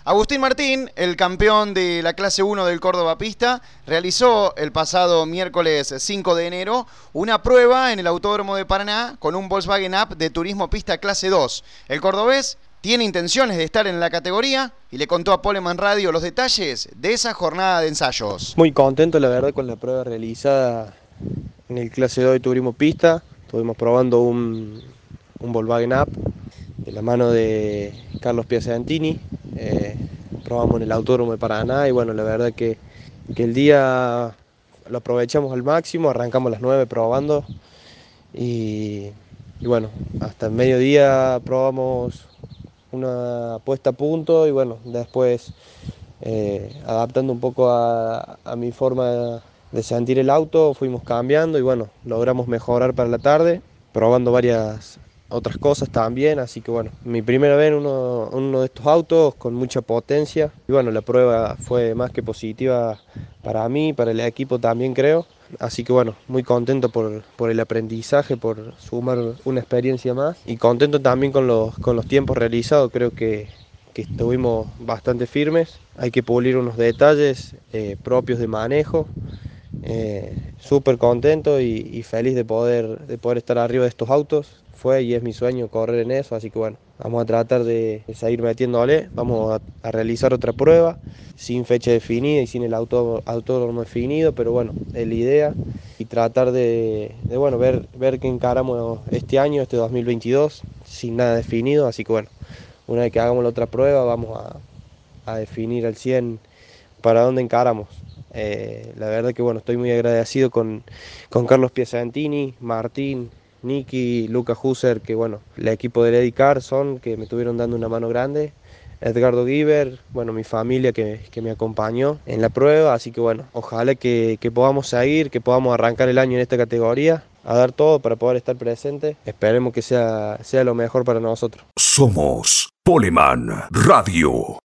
Agustín Martín, el campeón de la clase 1 del Córdoba Pista, realizó el pasado miércoles 5 de enero una prueba en el Autódromo de Paraná con un Volkswagen Up de Turismo Pista clase 2. El cordobés tiene intenciones de estar en la categoría y le contó a Poleman Radio los detalles de esa jornada de ensayos. Muy contento, la verdad, con la prueba realizada en el clase 2 de Turismo Pista. Estuvimos probando un Volkswagen Up de la mano de Carlos Piacentini. Probamos en el Autódromo de Paraná y bueno, la verdad que el día lo aprovechamos al máximo, arrancamos a las 9 probando y bueno, hasta el mediodía probamos una puesta a punto y bueno, después adaptando un poco a mi forma de sentir el auto, fuimos cambiando y bueno, logramos mejorar para la tarde, probando varias otras cosas también, así que bueno, mi primera vez en uno de estos autos con mucha potencia y bueno, la prueba fue más que positiva para mí, para el equipo también creo, así que bueno, muy contento por el aprendizaje, por sumar una experiencia más y contento también con los tiempos realizados, creo que estuvimos bastante firmes, hay que pulir unos detalles propios de manejo. Súper contento y feliz de poder estar arriba de estos autos. Fue y es mi sueño correr en eso, así que bueno, vamos a tratar de seguir metiéndole, vamos a realizar otra prueba sin fecha definida y sin el autódromo definido, pero bueno, es la idea y tratar de bueno, ver qué encaramos este año, este 2022, sin nada definido, así que bueno, una vez que hagamos la otra prueba vamos a definir al 100 para dónde encaramos. La verdad que bueno, estoy muy agradecido con Carlos Piacentini, Martín, Nicky, Luca Husser, que bueno, el equipo de Lady Carson, que me estuvieron dando una mano grande, Edgardo Giver, bueno, mi familia que me acompañó en la prueba, así que bueno, ojalá que podamos seguir, que podamos arrancar el año en esta categoría, a dar todo para poder estar presente, esperemos que sea lo mejor para nosotros. Somos Poleman Radio.